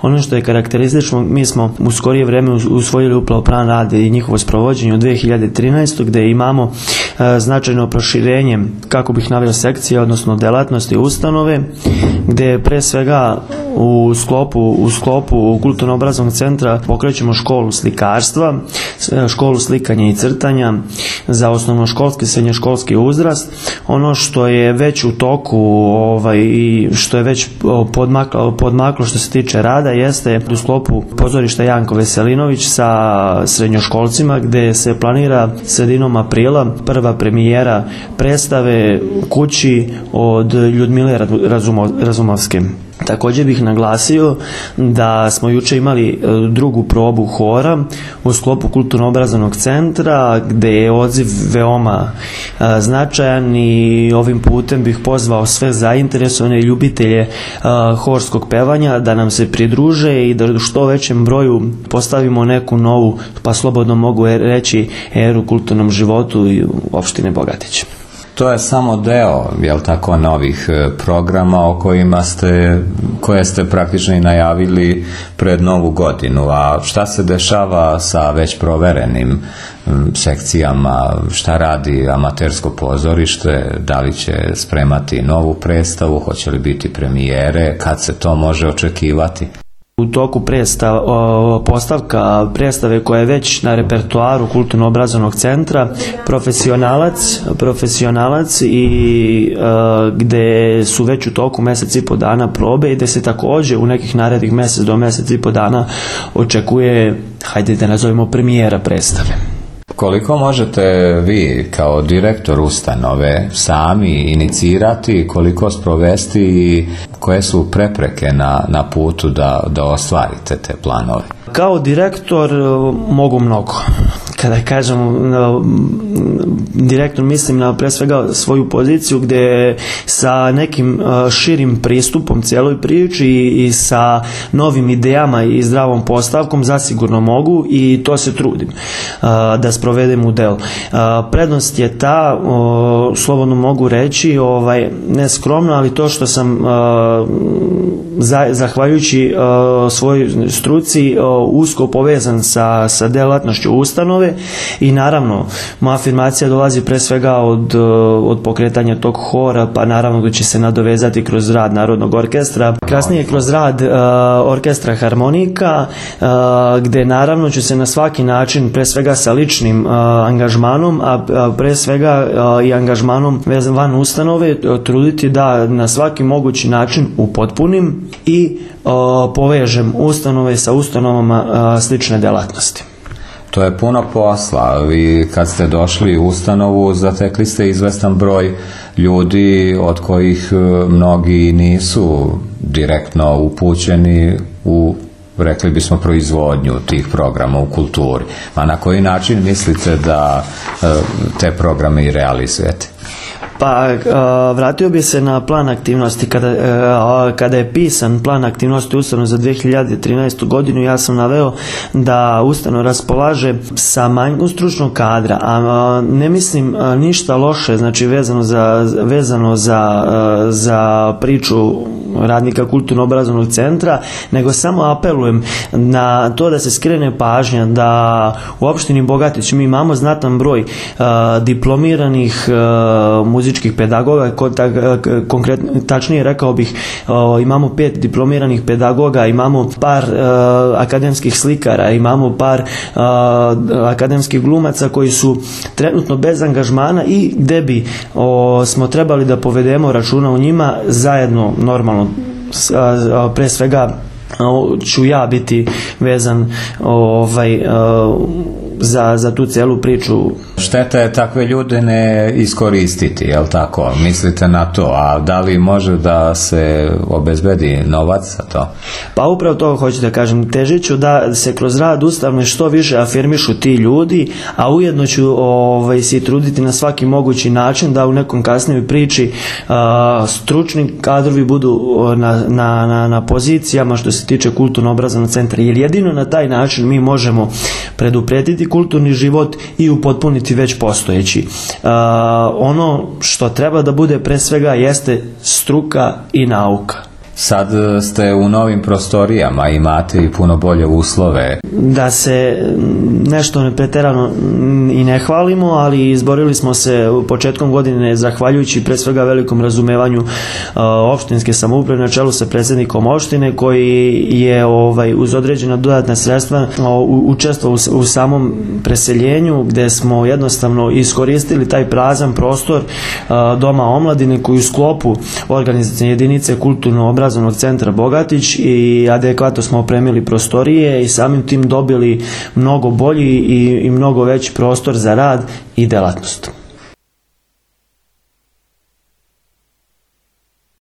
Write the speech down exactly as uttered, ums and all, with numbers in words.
Ono što je karakteristično, mi smo u skorije vreme usvojili upravo plan rada i njihovo sprovođenje u dve hiljade trinaestoj. gde imamo e, značajno proširenje, kako bih naveo, sekcije, odnosno delatnosti ustanove, gde pre svega u sklopu, u sklopu kulturno-obrazovnog centra pokrećemo školu slikarstva, školu slikanja i crtanja za osnovnoškolski i srednjoškolski uzrast. Ono što je već u toku ovaj, i što je već podmaklo, podmaklo što se tiče rada jeste u sklopu pozorišta Janko Veselinović sa srednjoškolcima, gde se planira sredinom aprila prva premijera predstave Kući od Ljudmile Razumovske. Također bih naglasio da smo juče imali drugu probu hora u sklopu kulturno-obrazovnog centra, gde je odziv veoma a, značajan i ovim putem bih pozvao sve zainteresovane ljubitelje a, horskog pevanja da nam se pridruže i da u što većem broju postavimo neku novu, pa slobodno mogu reći, eru u kulturnom životu i u opštini Bogatić. To je samo deo, jel tako, novih programa o kojima ste, koje ste praktično i najavili pred novu godinu. A šta se dešava sa već proverenim sekcijama, šta radi amatersko pozorište, da li će spremati novu predstavu, hoće li biti premijere, kad se to može očekivati? U toku predstav, postavka predstave koja je već na repertoaru kulturno-obrazovnog centra, profesionalac, profesionalac i uh, gde su već u toku mjesec i po dana probe i gde se također u nekih narednih mjesec do mjesec i po dana očekuje, hajde da nazovemo, premijera predstave. Koliko možete vi kao direktor ustanove sami inicirati, koliko sprovesti i koje su prepreke na, na putu da, da ostvarite te planove? Kao direktor mogu mnogo. Kada kažem direktor, mislim na pre svega svoju poziciju gdje sa nekim širim pristupom cijeloj priči i sa novim idejama i zdravom postavkom zasigurno mogu i to se trudim da sprovedem u delo. Prednost je ta, slobodno mogu reći, ovaj, ne skromno, ali to što sam zahvaljujući svojoj struci usko povezan sa, sa delatnošću ustanove i naravno moja afirmacija dolazi pre svega od, od pokretanja tog hora, pa naravno da će se nadovezati kroz rad Narodnog orkestra, kasnije kroz rad uh, orkestra harmonika, uh, gde naravno ću se na svaki način pre svega sa ličnim uh, angažmanom, a, a pre svega uh, i angažmanom van ustanove truditi da na svaki mogući način upotpunim i uh, povežem ustanove sa ustanovama uh, slične delatnosti. To je puno posla. Vi kad ste došli u ustanovu zatekli ste izvestan broj ljudi od kojih mnogi nisu direktno upućeni u, rekli bismo, proizvodnju tih programa u kulturi. A na koji način mislite da te programe i realizujete? Pa vratio bi se na plan aktivnosti. Kada, kada je pisan plan aktivnosti ustanove za dve hiljade trinaestu godinu, ja sam naveo da ustanova raspolaže sa manjkom stručnog kadra, a ne mislim ništa loše, znači vezano za, vezano za, za priču radnika kulturno-obrazovnog centra, nego samo apelujem na to da se skrene pažnja da u opštini Bogatić mi imamo znatan broj uh, diplomiranih uh, muzičkih pedagoga, konkretno, tačnije rekao bih, uh, imamo pet diplomiranih pedagoga, imamo par uh, akademskih slikara, imamo par uh, akademskih glumaca koji su trenutno bez angažmana i gde bi uh, smo trebali da povedemo računa o njima zajedno, normalno, pre svega ću ja biti vezan ovaj, za, za tu cijelu priču. Šteta je takve ljude ne iskoristiti, jel tako? Mislite na to, a da li može da se obezbedi novac za to? Pa upravo to hoću da kažem, težit ću da se kroz rad ustanove što više afirmišu ti ljudi, a ujedno ću ovaj, se truditi na svaki mogući način da u nekom kasnijoj priči a, stručni kadrovi budu na, na, na, na pozicijama što se tiče kulturno-obrazovnog centra, jer jedino na taj način mi možemo preduprediti kulturni život i upotpuniti već postojeći. Uh, ono što treba da bude pre svega jeste struka i nauka. Sad ste u novim prostorijama, imate i puno bolje uslove. Da se nešto ne preterano i ne hvalimo, ali izborili smo se početkom godine zahvaljujući pre svega velikom razumevanju uh, opštinske samouprave na čelu sa predsjednikom opštine, koji je ovaj, uz određena dodatna sredstva uh, učestvovao u, u samom preseljenju, gde smo jednostavno iskoristili taj prazan prostor uh, Doma omladine koji u sklopu organizacione jedinice kulturno-obrazovnog centra Bogatić, i adekvatno smo opremili prostorije i samim tim dobili mnogo bolji i, i mnogo veći prostor za rad i delatnost.